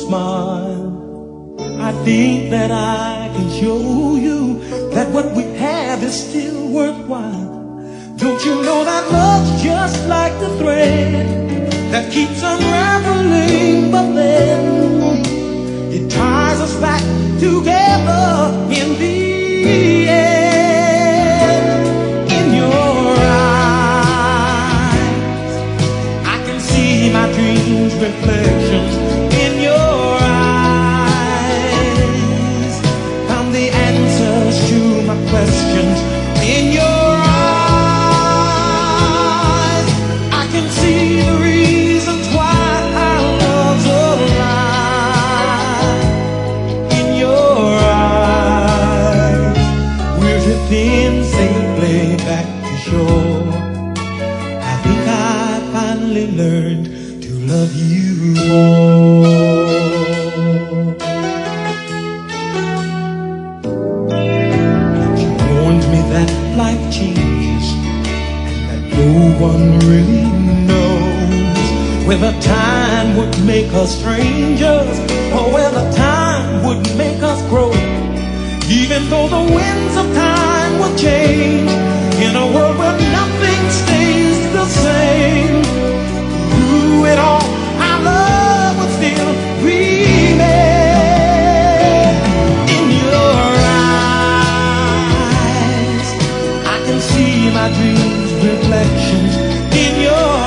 smile. I think that I can show you that what we have is still worthwhile. Don't you know that love's just like the thread that keeps unraveling, but then it ties us back together in the end. In your eyes, I can see my dreams' reflections. In your eyes, found the answers to my questions. In your eyes, I can see the reasons why our love's alive. In your eyes, we're drifting safely back to shore. I think I finally learned to love you more. She warned me that life changes and that no one really knows whether time would make us strangers or whether time would make us grow. Even though the winds of time will change, in a world where nothing stays the same, through it all, our love will still remain. In your eyes, I can see my dreams' reflections. In your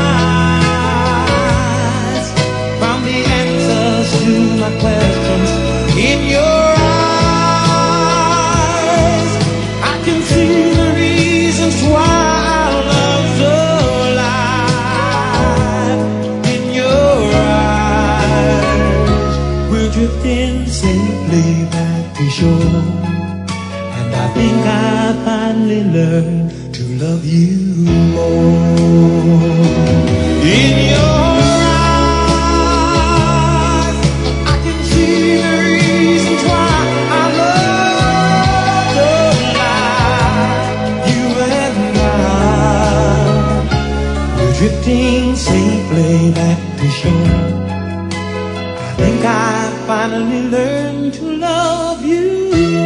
eyes, found the answers to my questions. In your eyes, I can see the reasons why our love's alive. In your eyes, we're drifting safely back to shore, and I think I finally learned to love you more. In your eyes, I can see the reasons why our love's alive. You and I, we're drifting safely back to shore. I think I finally learned to love you.